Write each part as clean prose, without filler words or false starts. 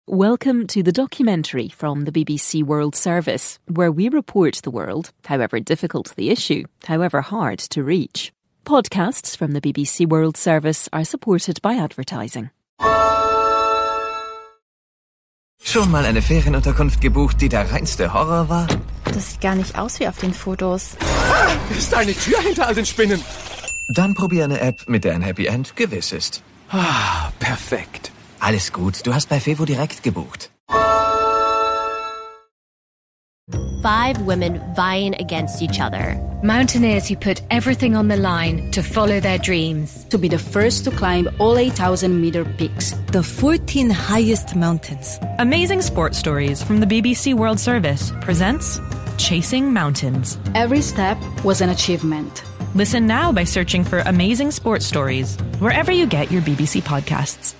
Welcome to the documentary from the BBC World Service, where we report the world, however difficult the issue, however hard to reach. Podcasts from the BBC World Service are supported by advertising. Schon mal eine Ferienunterkunft gebucht, die der reinste Horror war? Das sieht gar nicht aus wie auf den Fotos. Ist eine Tür hinter all den Spinnen. Dann probier eine App, mit der ein Happy End gewiss ist. Perfekt. Alles gut, du hast bei Fevo direkt gebucht. 5 women vying against each other. Mountaineers who put everything on the line to follow their dreams. To be the first to climb all 8,000-meter peaks. The 14 highest mountains. Amazing Sport Stories from the BBC World Service presents Chasing Mountains. Every step was an achievement. Listen now by searching for Amazing Sport Stories, wherever you get your BBC podcasts.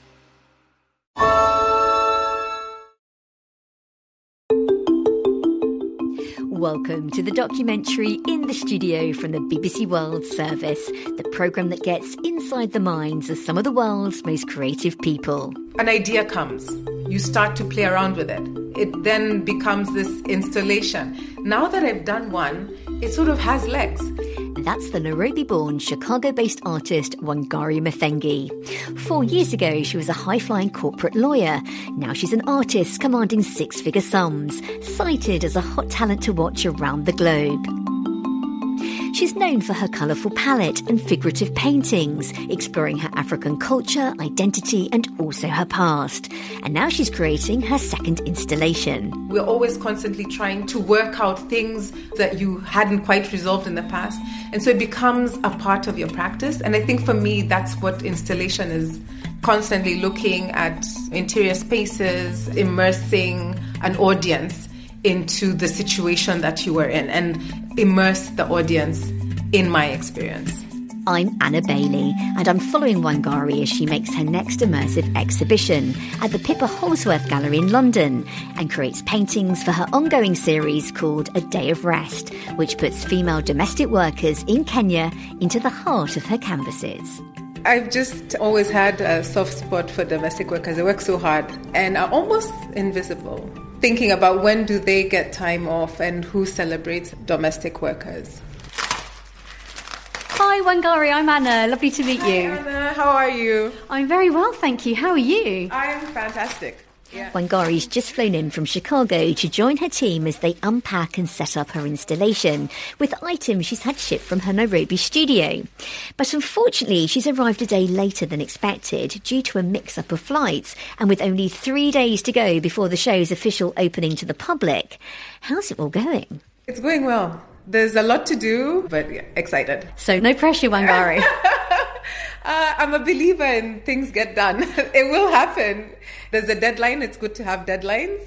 Welcome to the documentary In the Studio from the BBC World Service, the programme that gets inside the minds of some of the world's most creative people. An idea comes. You start to play around with it. It then becomes this installation. Now that I've done one, it sort of has legs. That's the Nairobi-born, Chicago-based artist Wangari Maathai. 4 years ago, she was a high-flying corporate lawyer. Now she's an artist commanding six-figure sums, cited as a hot talent to watch around the globe. She's known for her colourful palette and figurative paintings, exploring her African culture, identity and also her past. And now she's creating her second installation. We're always constantly trying to work out things that you hadn't quite resolved in the past. And so it becomes a part of your practice. And I think for me, that's what installation is. Constantly looking at interior spaces, immersing an audience into the situation that you were in and immerse the audience in my experience. I'm Anna Bailey, and I'm following Wangari as she makes her next immersive exhibition at the Pippa Holsworth Gallery in London and creates paintings for her ongoing series called A Day of Rest, which puts female domestic workers in Kenya into the heart of her canvases. I've just always had a soft spot for domestic workers. They work so hard and are almost invisible. Thinking about when do they get time off and who celebrates domestic workers. Hi Wangari, I'm Anna. Lovely to meet you. Hi Anna, how are you? I'm very well, thank you. How are you? I'm fantastic. Yeah. Wangari's just flown in from Chicago to join her team as they unpack and set up her installation with items she's had shipped from her Nairobi studio. But unfortunately, she's arrived a day later than expected due to a mix-up of flights, and with only 3 days to go before the show's official opening to the public. How's it all going? It's going well. There's a lot to do, but yeah, excited. So no pressure, Wangari. I'm a believer in things get done. It will happen. There's a deadline. It's good to have deadlines.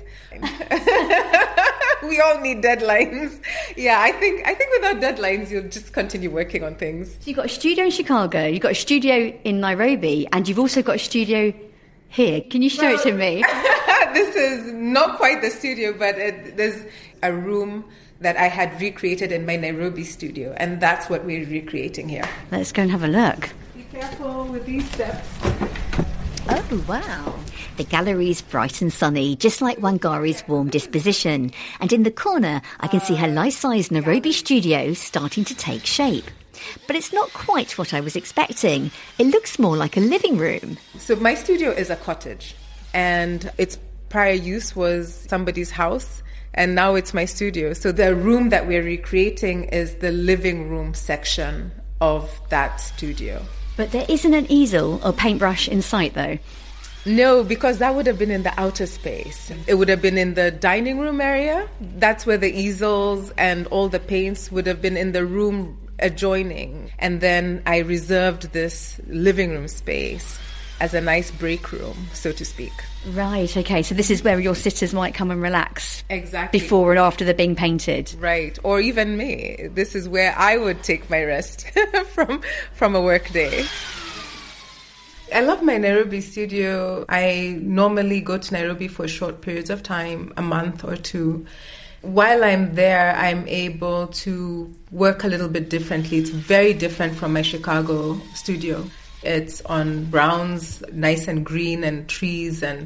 We all need deadlines. Yeah, I think without deadlines, you'll just continue working on things. So you've got a studio in Chicago, you've got a studio in Nairobi, and you've also got a studio here. Can you show it to me? This is not quite the studio, but there's a room that I had recreated in my Nairobi studio, and that's what we're recreating here. Let's go and have a look. Be careful with these steps. Oh, wow. The gallery's bright and sunny, just like Wangari's warm disposition. And in the corner, I can see her life-size Nairobi studio starting to take shape. But it's not quite what I was expecting. It looks more like a living room. So my studio is a cottage, and its prior use was somebody's house, and now it's my studio. So the room that we're recreating is the living room section of that studio. But there isn't an easel or paintbrush in sight, though. No, because that would have been in the outer space. It would have been in the dining room area. That's where the easels and all the paints would have been in the room adjoining. And then I reserved this living room space as a nice break room, so to speak. Right, okay. So this is where your sitters might come and relax. Exactly. Before and after they're being painted. Right. Or even me. This is where I would take my rest from a work day. I love my Nairobi studio. I normally go to Nairobi for short periods of time, a month or two. While I'm there, I'm able to work a little bit differently. It's very different from my Chicago studio. It's on browns, nice and green and trees, and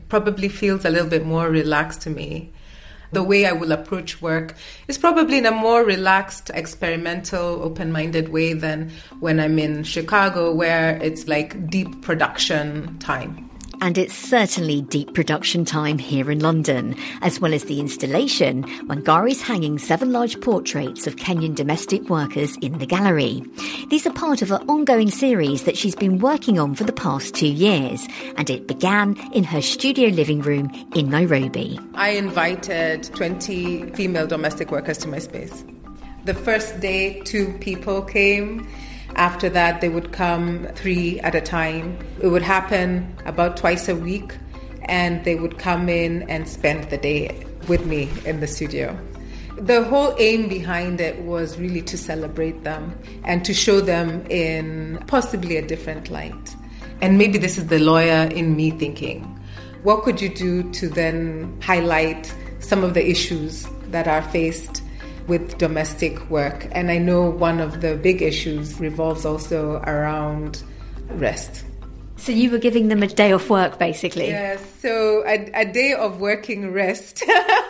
probably feels a little bit more relaxed to me. The way I will approach work is probably in a more relaxed, experimental, open-minded way than when I'm in Chicago, where it's like deep production time. And it's certainly deep production time here in London. As well as the installation, Wangari's hanging 7 large portraits of Kenyan domestic workers in the gallery. These are part of an ongoing series that she's been working on for the past 2 years, and it began in her studio living room in Nairobi. I invited 20 female domestic workers to my space. The first day, 2 people came. After that, they would come 3 at a time. It would happen about twice a week, and they would come in and spend the day with me in the studio. The whole aim behind it was really to celebrate them and to show them in possibly a different light. And maybe this is the lawyer in me thinking, what could you do to then highlight some of the issues that are faced with domestic work? And I know one of the big issues revolves also around rest. So you were giving them a day off work, basically? Yes, so a day of working rest.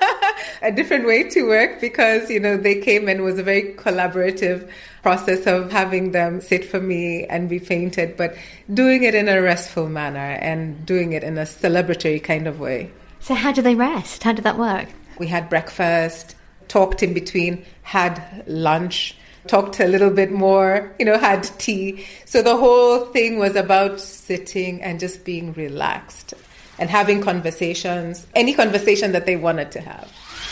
A different way to work because, they came and it was a very collaborative process of having them sit for me and be painted, but doing it in a restful manner and doing it in a celebratory kind of way. So how do they rest? How did that work? We had breakfast, talked in between, had lunch, talked a little bit more, had tea. So the whole thing was about sitting and just being relaxed and having conversations, any conversation that they wanted to have.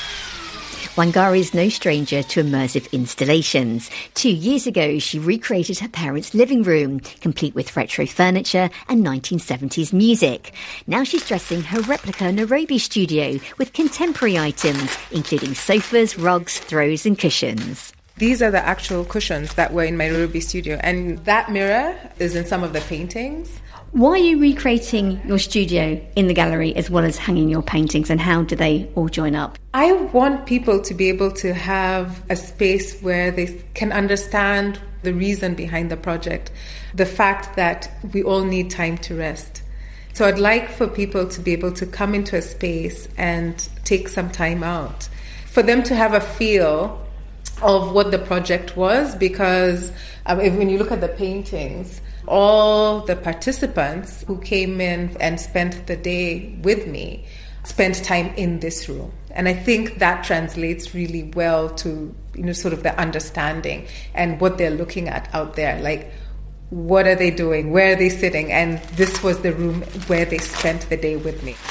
Wangari's no stranger to immersive installations. 2 years ago, she recreated her parents' living room, complete with retro furniture and 1970s music. Now she's dressing her replica Nairobi studio with contemporary items, including sofas, rugs, throws and cushions. These are the actual cushions that were in my Nairobi studio, and that mirror is in some of the paintings. Why are you recreating your studio in the gallery as well as hanging your paintings, and how do they all join up? I want people to be able to have a space where they can understand the reason behind the project, the fact that we all need time to rest. So I'd like for people to be able to come into a space and take some time out, for them to have a feel of what the project was, because when you look at the paintings, all the participants who came in and spent the day with me spent time in this room. And I think that translates really well to, sort of the understanding and what they're looking at out there. Like, what are they doing? Where are they sitting? And this was the room where they spent the day with me.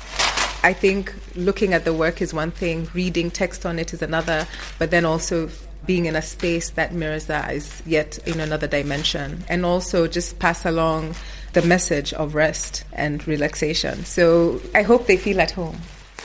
I think looking at the work is one thing, reading text on it is another, but then also being in a space that mirrors that is yet in another dimension. And also just pass along the message of rest and relaxation. So I hope they feel at home.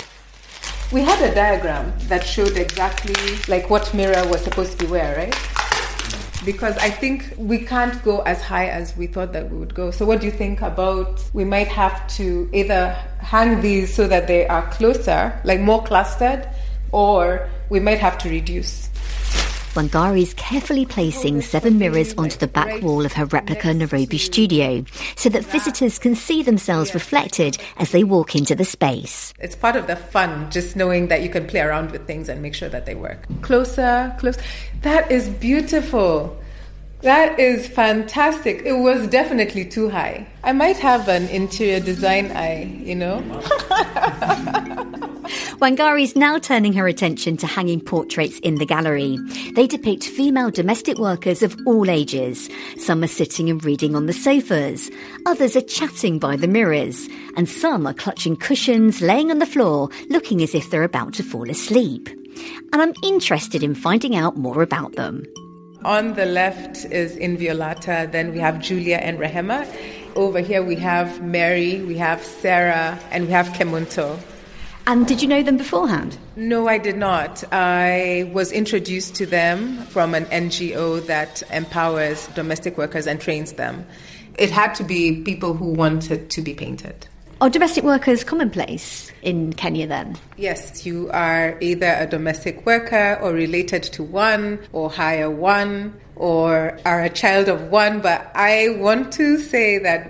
We had a diagram that showed exactly like what mirror was supposed to be where, right? Because I think we can't go as high as we thought that we would go. So what do you think about, we might have to either hang these so that they are closer, like more clustered, or we might have to reduce. Wangari's carefully placing 7 mirrors onto the back wall of her replica Nairobi studio so that visitors can see themselves reflected as they walk into the space. It's part of the fun, just knowing that you can play around with things and make sure that they work. Closer, close. That is beautiful. That is fantastic. It was definitely too high. I might have an interior design eye, Wangari's now turning her attention to hanging portraits in the gallery. They depict female domestic workers of all ages. Some are sitting and reading on the sofas. Others are chatting by the mirrors. And some are clutching cushions, laying on the floor, looking as if they're about to fall asleep. And I'm interested in finding out more about them. On the left is Inviolata, then we have Julia and Rehema. Over here we have Mary, we have Sarah, and we have Kemunto. And did you know them beforehand? No, I did not. I was introduced to them from an NGO that empowers domestic workers and trains them. It had to be people who wanted to be painted. Are domestic workers commonplace in Kenya then? Yes, you are either a domestic worker or related to one or hire one or are a child of one. But I want to say that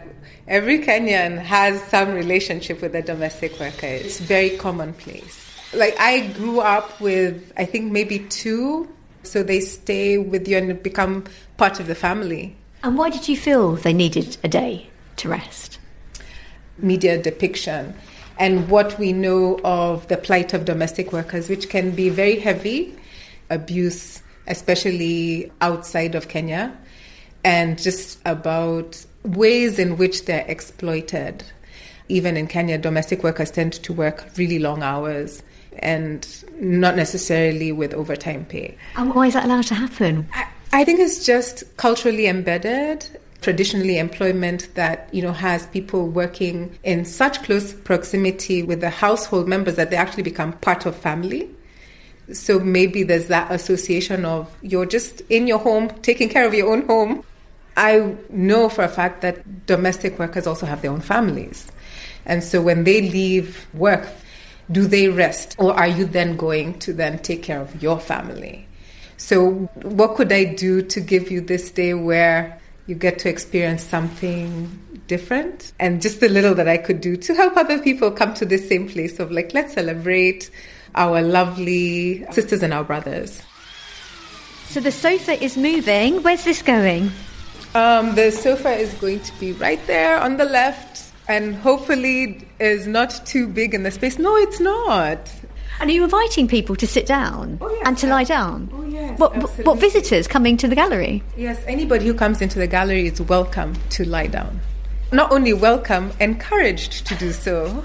Every Kenyan has some relationship with a domestic worker. It's very commonplace. Like, I grew up with, I think, maybe 2. So they stay with you and become part of the family. And why did you feel they needed a day to rest? Media depiction and what we know of the plight of domestic workers, which can be very heavy, abuse, especially outside of Kenya, and just about ways in which they're exploited. Even in Kenya, domestic workers tend to work really long hours and not necessarily with overtime pay. And why is that allowed to happen? I think it's just culturally embedded. Traditionally, employment that, has people working in such close proximity with the household members that they actually become part of family. So maybe there's that association of you're just in your home, taking care of your own home. I know for a fact that domestic workers also have their own families. And so when they leave work, do they rest? Or are you then going to then take care of your family? So what could I do to give you this day where you get to experience something different? And just the little that I could do to help other people come to this same place of like, let's celebrate our lovely sisters and our brothers. So the sofa is moving. Where's this going? The sofa is going to be right there on the left and hopefully is not too big in the space. No, it's not. And are you inviting people to sit down and to lie down? Oh, yes. What visitors coming to the gallery? Yes, anybody who comes into the gallery is welcome to lie down. Not only welcome, encouraged to do so.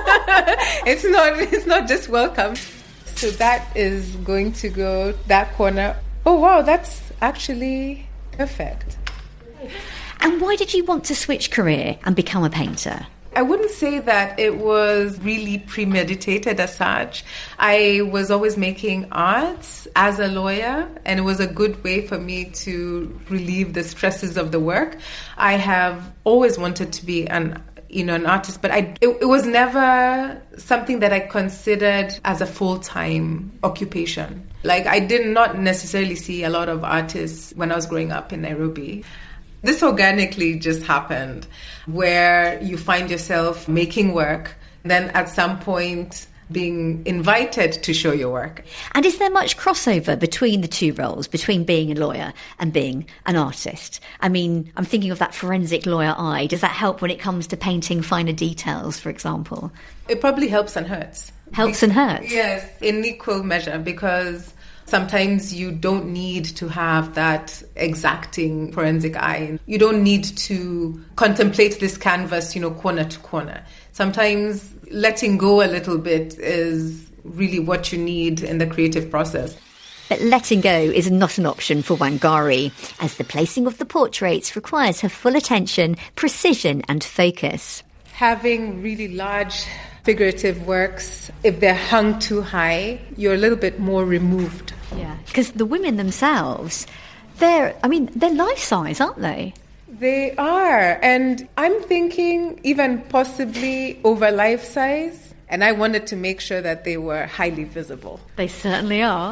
It's not just welcome. So that is going to go that corner. Oh, wow, that's actually perfect. And why did you want to switch career and become a painter? I wouldn't say that it was really premeditated as such. I was always making art as a lawyer, and it was a good way for me to relieve the stresses of the work. I have always wanted to be an artist, but it was never something that I considered as a full-time occupation. Like, I did not necessarily see a lot of artists when I was growing up in Nairobi. This organically just happened, where you find yourself making work, then at some point being invited to show your work. And is there much crossover between the two roles, between being a lawyer and being an artist? I mean, I'm thinking of that forensic lawyer eye. Does that help when it comes to painting finer details, for example? It probably helps and hurts. Helps and hurts? Yes, in equal measure, because sometimes you don't need to have that exacting forensic eye. You don't need to contemplate this canvas, corner to corner. Sometimes letting go a little bit is really what you need in the creative process. But letting go is not an option for Wangari, as the placing of the portraits requires her full attention, precision and focus. Having really large figurative works, if they're hung too high, you're a little bit more removed. Yeah, because the women themselves, they're life-size, aren't they? They are, and I'm thinking even possibly over life-size, and I wanted to make sure that they were highly visible. They certainly are.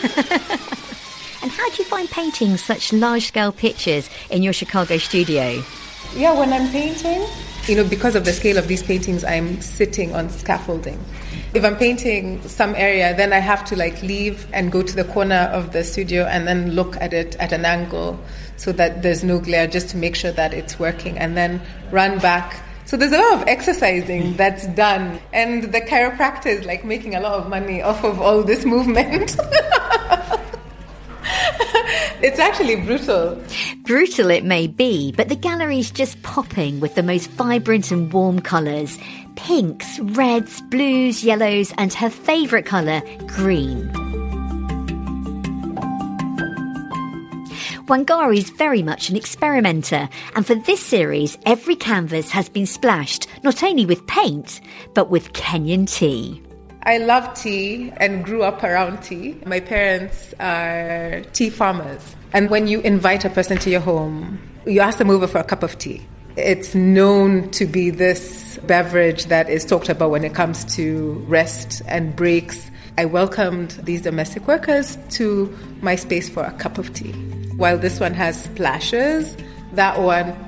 And how do you find painting such large-scale pictures in your Chicago studio? Yeah, when I'm painting, because of the scale of these paintings, I'm sitting on scaffolding. If I'm painting some area, then I have to leave and go to the corner of the studio and then look at it at an angle so that there's no glare, just to make sure that it's working, and then run back. So there's a lot of exercising that's done, and the chiropractor is making a lot of money off of all this movement. It's actually brutal. Brutal it may be, but the gallery's just popping with the most vibrant and warm colours. Pinks, reds, blues, yellows, and her favourite colour, green. Wangari's very much an experimenter, and for this series, every canvas has been splashed not only with paint, but with Kenyan tea. I love tea and grew up around tea. My parents are tea farmers. And when you invite a person to your home, you ask them over for a cup of tea. It's known to be this beverage that is talked about when it comes to rest and breaks. I welcomed these domestic workers to my space for a cup of tea. While this one has splashes, that one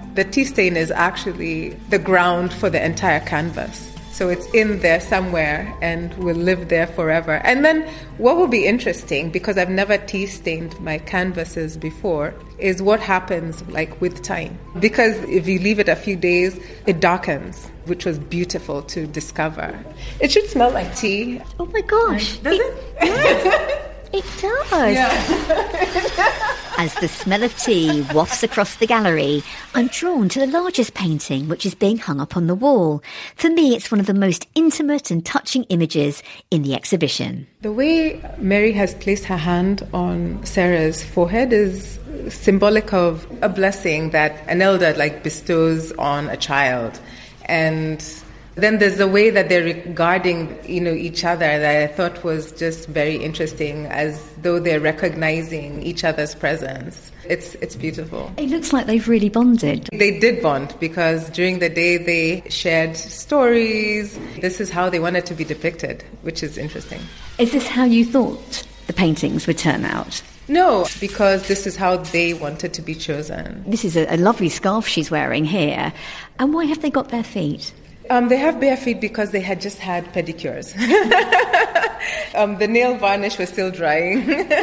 The tea stain is actually the ground for the entire canvas. So it's in there somewhere and will live there forever. And then what will be interesting, because I've never tea stained my canvases before, is what happens like with time. Because if you leave it a few days, it darkens, which was beautiful to discover. It should smell like tea. Oh my gosh. Does it? Yes. It does. Yeah. As the smell of tea wafts across the gallery, I'm drawn to the largest painting, which is being hung up on the wall. For me, it's one of the most intimate and touching images in the exhibition. The way Mary has placed her hand on Sarah's forehead is symbolic of a blessing that an elder bestows on a child. And then there's the way that they're regarding, each other that I thought was just very interesting, as though they're recognizing each other's presence. It's beautiful. It looks like they've really bonded. They did bond, because during the day they shared stories. This is how they wanted to be depicted, which is interesting. Is this how you thought the paintings would turn out? No, because this is how they wanted to be chosen. This is a lovely scarf she's wearing here. And why have they got bare feet? They have bare feet because they had just had pedicures. The nail varnish was still drying.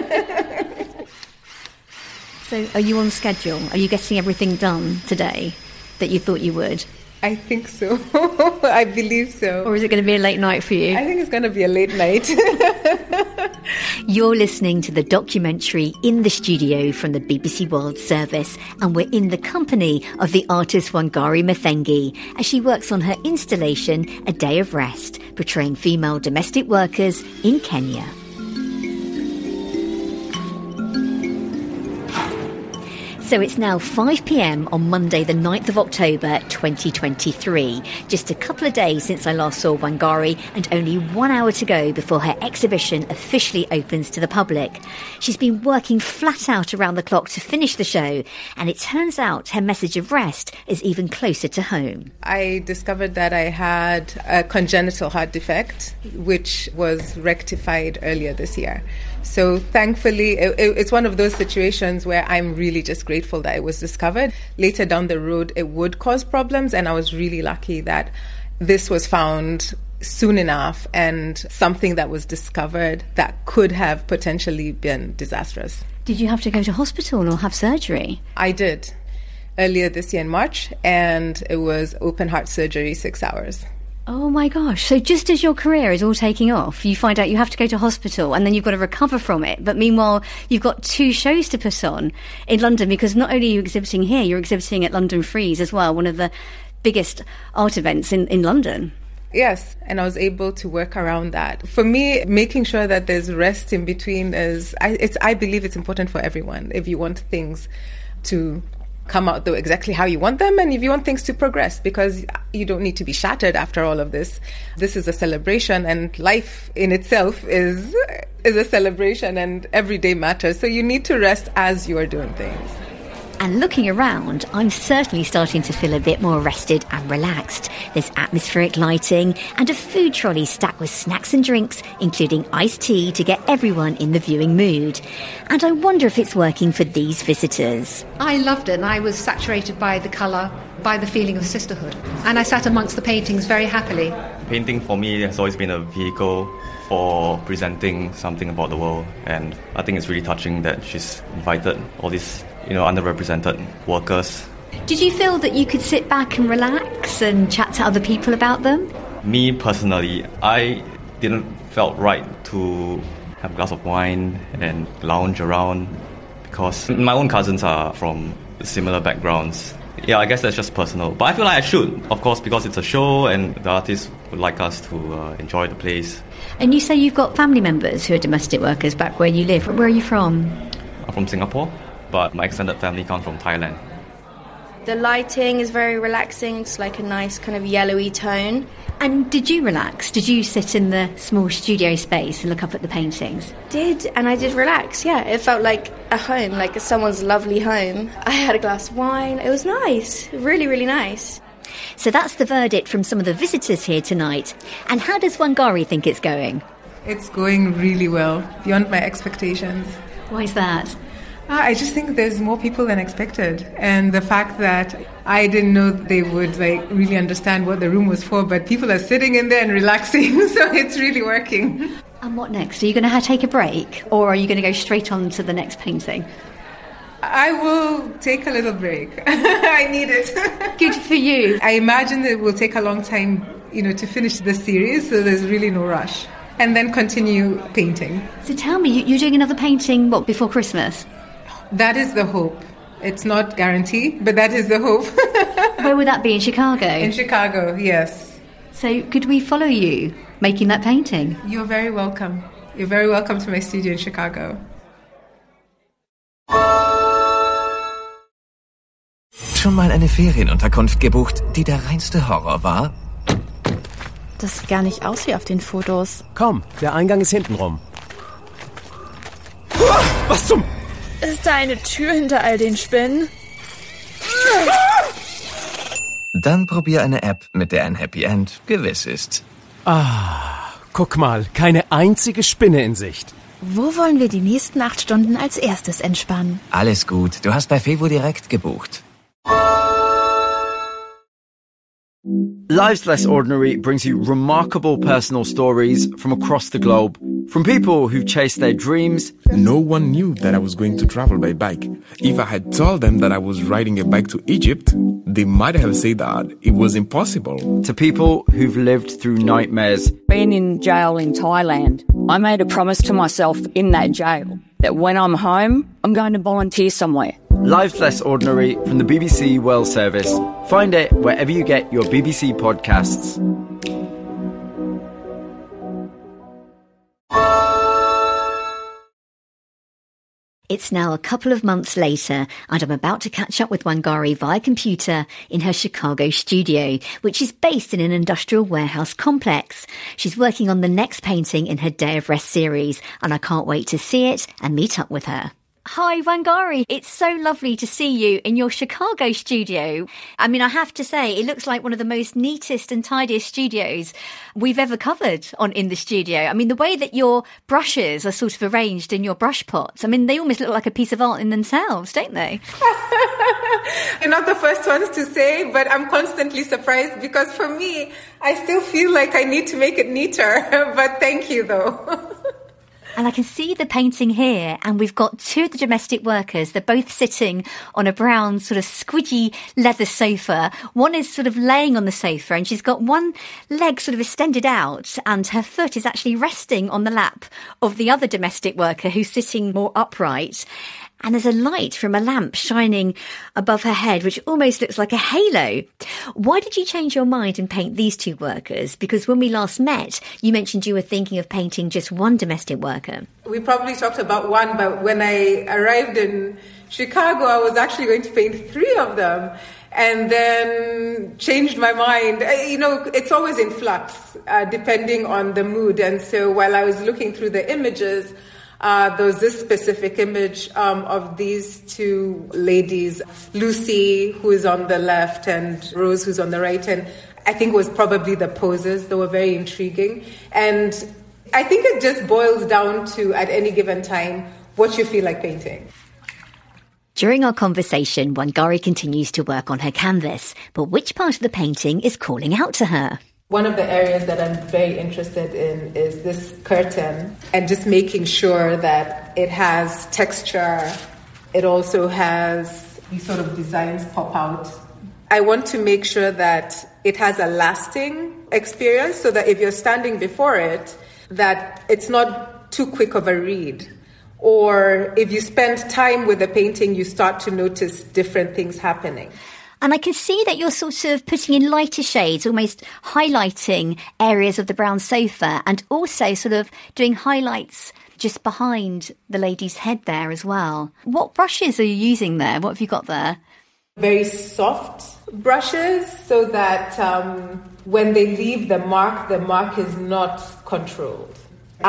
So are you on schedule? Are you getting everything done today that you thought you would? I think so. I believe so. Or is it going to be a late night for you? I think it's going to be a late night. You're listening to the documentary In the Studio from the BBC World Service, and we're in the company of the artist Wangari Maathai as she works on her installation A Day of Rest, portraying female domestic workers in Kenya. So it's now 5 p.m. on Monday, the 9th of October, 2023. Just a couple of days since I last saw Wangari, and only 1 hour to go before her exhibition officially opens to the public. She's been working flat out around the clock to finish the show, and it turns out her message of rest is even closer to home. I discovered that I had a congenital heart defect, which was rectified earlier this year. So thankfully, it's one of those situations where I'm really just grateful that it was discovered. Later down the road, it would cause problems, and I was really lucky that this was found soon enough, and something that was discovered that could have potentially been disastrous. Did you have to go to hospital or have surgery? I did, earlier this year in March, and it was open heart surgery, 6 hours. Oh my gosh. So just as your career is all taking off, you find out you have to go to hospital and then you've got to recover from it. But meanwhile, you've got 2 shows to put on in London, because not only are you exhibiting here, you're exhibiting at London Frieze as well, one of the biggest art events in London. Yes, and I was able to work around that. For me, making sure that there's rest in between I believe it's important for everyone if you want things to come out though exactly how you want them, and if you want things to progress, because you don't need to be shattered after all of this. This is a celebration, and life in itself is a celebration, and every day matters. So you need to rest as you are doing things. And looking around, I'm certainly starting to feel a bit more rested and relaxed. There's atmospheric lighting and a food trolley stacked with snacks and drinks, including iced tea to get everyone in the viewing mood. And I wonder if it's working for these visitors. I loved it, and I was saturated by the colour, by the feeling of sisterhood. And I sat amongst the paintings very happily. Painting for me has always been a vehicle for presenting something about the world, and I think it's really touching that she's invited all these underrepresented workers. Did you feel that you could sit back and relax and chat to other people about them? Me personally, I didn't felt right to have a glass of wine and lounge around, because my own cousins are from similar backgrounds. Yeah, I guess that's just personal. But I feel like I should, of course, because it's a show and the artists would like us to enjoy the place. And you say you've got family members who are domestic workers back where you live. Where are you from? I'm from Singapore, but my extended family comes from Thailand. The lighting is very relaxing. It's like a nice kind of yellowy tone. And did you relax? Did you sit in the small studio space and look up at the paintings? Did, and I did relax, yeah. It felt like a home, like someone's lovely home. I had a glass of wine. It was nice, really, really nice. So that's the verdict from some of the visitors here tonight. And how does Wangari think it's going? It's going really well, beyond my expectations. Why is that? I just think there's more people than expected. And the fact that I didn't know they would really understand what the room was for, but people are sitting in there and relaxing, so it's really working. And what next? Are you going to take a break, or are you going to go straight on to the next painting? I will take a little break. I need it. Good for you. I imagine it will take a long time, to finish the series, so there's really no rush. And then continue painting. So tell me, you're doing another painting, before Christmas? That is the hope. It's not guaranteed, but that is the hope. Where would that be, in Chicago? In Chicago, yes. So could we follow you making that painting? You're very welcome. You're very welcome to my studio in Chicago. Schon mal eine Ferienunterkunft gebucht, die der reinste Horror war? Das sieht gar nicht aus wie auf den Fotos. Komm, der Eingang ist hinten rum. Was zum... Ist da eine Tür hinter all den Spinnen? Dann probier eine App, mit der ein Happy End gewiss ist. Guck mal, keine einzige Spinne in Sicht. Wo wollen wir die nächsten 8 Stunden als erstes entspannen? Alles gut, du hast bei Fevo direkt gebucht. Lives Less Ordinary brings you remarkable personal stories from across the globe. From people who've chased their dreams. No one knew that I was going to travel by bike. If I had told them that I was riding a bike to Egypt, they might have said that it was impossible. To people who've lived through nightmares. Being in jail in Thailand, I made a promise to myself in that jail that when I'm home, I'm going to volunteer somewhere. Lives Less Ordinary from the BBC World Service. Find it wherever you get your BBC podcasts. It's now a couple of months later, and I'm about to catch up with Wangari via computer in her Chicago studio, which is based in an industrial warehouse complex. She's working on the next painting in her Day of Rest series, and I can't wait to see it and meet up with her. Hi, Wangari. It's so lovely to see you in your Chicago studio. I mean, I have to say, it looks like one of the most neatest and tidiest studios we've ever covered in the studio. I mean, the way that your brushes are sort of arranged in your brush pots, I mean, they almost look like a piece of art in themselves, don't they? You're not the first ones to say, but I'm constantly surprised because for me, I still feel like I need to make it neater. But thank you, though. And I can see the painting here, and we've got 2 of the domestic workers. They're both sitting on a brown sort of squidgy leather sofa. One is sort of laying on the sofa, and she's got one leg sort of extended out, and her foot is actually resting on the lap of the other domestic worker who's sitting more upright. And there's a light from a lamp shining above her head, which almost looks like a halo. Why did you change your mind and paint these 2 workers? Because when we last met, you mentioned you were thinking of painting just one domestic worker. We probably talked about one, but when I arrived in Chicago, I was actually going to paint 3 of them. And then changed my mind. It's always in flux, depending on the mood. And so while I was looking through the images, there was this specific image of these 2 ladies, Lucy, who is on the left, and Rose, who's on the right. And I think it was probably the poses that were very intriguing. And I think it just boils down to, at any given time, what you feel like painting. During our conversation, Wangari continues to work on her canvas, but which part of the painting is calling out to her? One of the areas that I'm very interested in is this curtain and just making sure that it has texture. It also has these sort of designs pop out. I want to make sure that it has a lasting experience so that if you're standing before it, that it's not too quick of a read. Or if you spend time with the painting, you start to notice different things happening. And I can see that you're sort of putting in lighter shades, almost highlighting areas of the brown sofa, and also sort of doing highlights just behind the lady's head there as well. What brushes are you using there? What have you got there? Very soft brushes so that when they leave the mark is not controlled.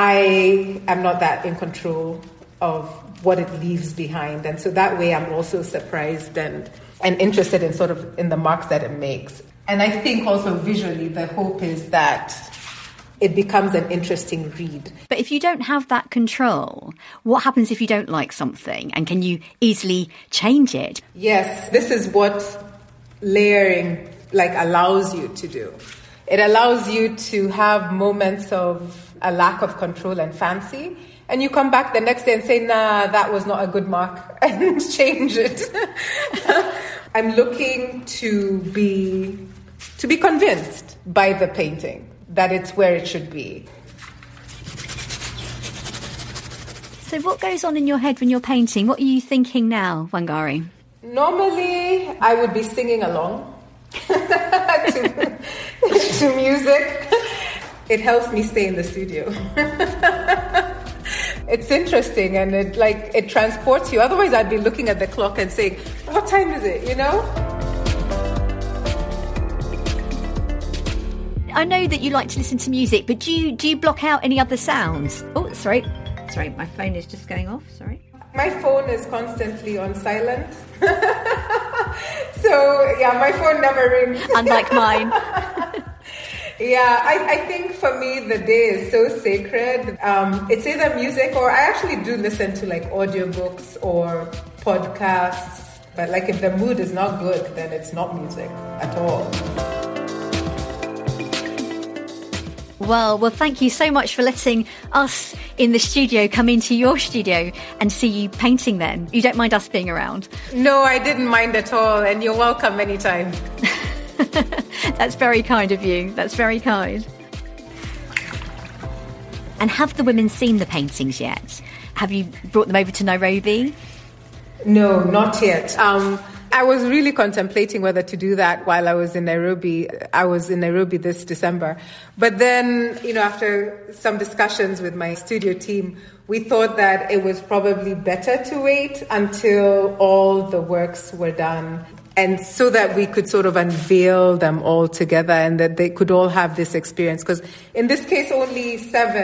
I am not that in control of what it leaves behind. And so that way I'm also surprised and interested in sort of in the marks that it makes. And I think also visually the hope is that it becomes an interesting read. But if you don't have that control, what happens if you don't like something? And can you easily change it? Yes, this is what layering allows you to do. It allows you to have moments of a lack of control and fancy, and you come back the next day and say, nah, that was not a good mark, and change it. I'm looking to be convinced by the painting that it's where it should be. So what goes on in your head when you're painting? What are you thinking now, Wangari? Normally, I would be singing along to music. It helps me stay in the studio. It's interesting, and it transports you. Otherwise, I'd be looking at the clock and saying, what time is it, you know? I know that you like to listen to music, but do you block out any other sounds? Oh, sorry, my phone is just going off, sorry. My phone is constantly on silent. So, yeah, my phone never rings. Unlike mine. Yeah, I think for me the day is so sacred. It's either music, or I actually do listen to audiobooks or podcasts. But if the mood is not good, then it's not music at all. Well, thank you so much for letting us in the studio come into your studio and see you painting then. You don't mind us being around? No, I didn't mind at all, and you're welcome anytime. That's very kind of you. That's very kind. And have the women seen the paintings yet? Have you brought them over to Nairobi? No, not yet. I was really contemplating whether to do that while I was in Nairobi. I was in Nairobi this December. But then, after some discussions with my studio team, we thought that it was probably better to wait until all the works were done, and so that we could sort of unveil them all together and that they could all have this experience. Because in this case, only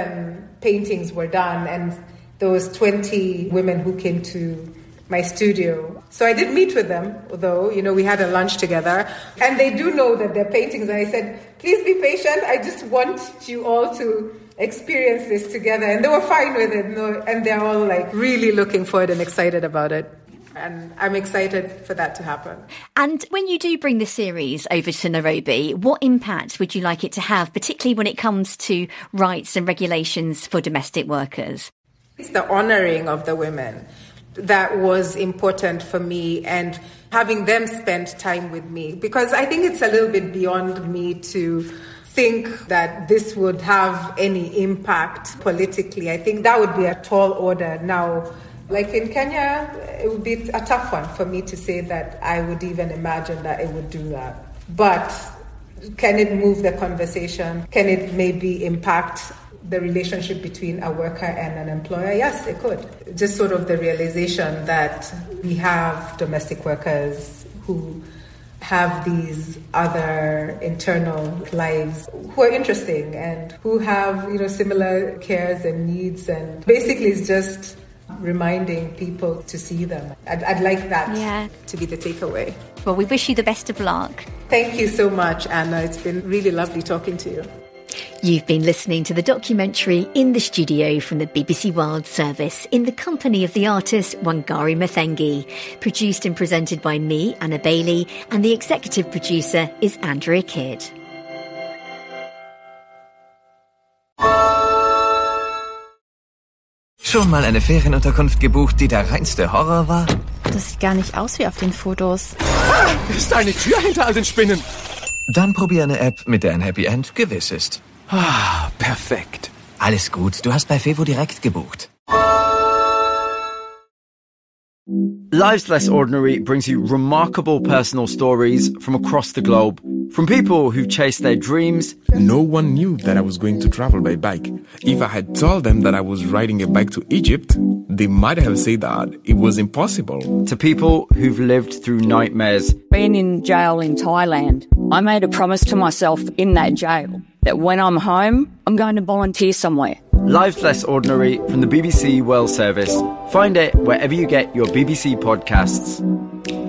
7 paintings were done, and there was 20 women who came to my studio. So I did meet with them, although, we had a lunch together. And they do know that they're paintings. And I said, please be patient. I just want you all to experience this together. And they were fine with it. And they're all really looking forward and excited about it. And I'm excited for that to happen. And when you do bring the series over to Nairobi, what impact would you like it to have, particularly when it comes to rights and regulations for domestic workers? It's the honouring of the women that was important for me, and having them spend time with me, because I think it's a little bit beyond me to think that this would have any impact politically. I think that would be a tall order now. In Kenya, it would be a tough one for me to say that I would even imagine that it would do that. But can it move the conversation? Can it maybe impact the relationship between a worker and an employer? Yes, it could. Just sort of the realization that we have domestic workers who have these other internal lives who are interesting and who have, similar cares and needs, and basically it's just reminding people to see them. I'd like that to be the takeaway. Well, we wish you the best of luck. Thank you so much, Anna. It's been really lovely talking to you. You've been listening to the documentary In the Studio from the BBC World Service in the company of the artist Wangari Maathai, produced and presented by me, Anna Bailey, and the executive producer is Andrea Kidd. Schon mal eine Ferienunterkunft gebucht, die der reinste Horror war? Das sieht gar nicht aus wie auf den Fotos. Ist eine Tür hinter all den Spinnen? Dann probier eine App, mit der ein Happy End gewiss ist. Ah, perfekt. Alles gut, du hast bei Fevo direkt gebucht. Lives Less Ordinary brings you remarkable personal stories from across the globe. From people who've chased their dreams. No one knew that I was going to travel by bike. If I had told them that I was riding a bike to Egypt, they might have said that it was impossible. To people who've lived through nightmares. Being in jail in Thailand, I made a promise to myself in that jail that when I'm home, I'm going to volunteer somewhere. Lives Less Ordinary from the BBC World Service. Find it wherever you get your BBC podcasts.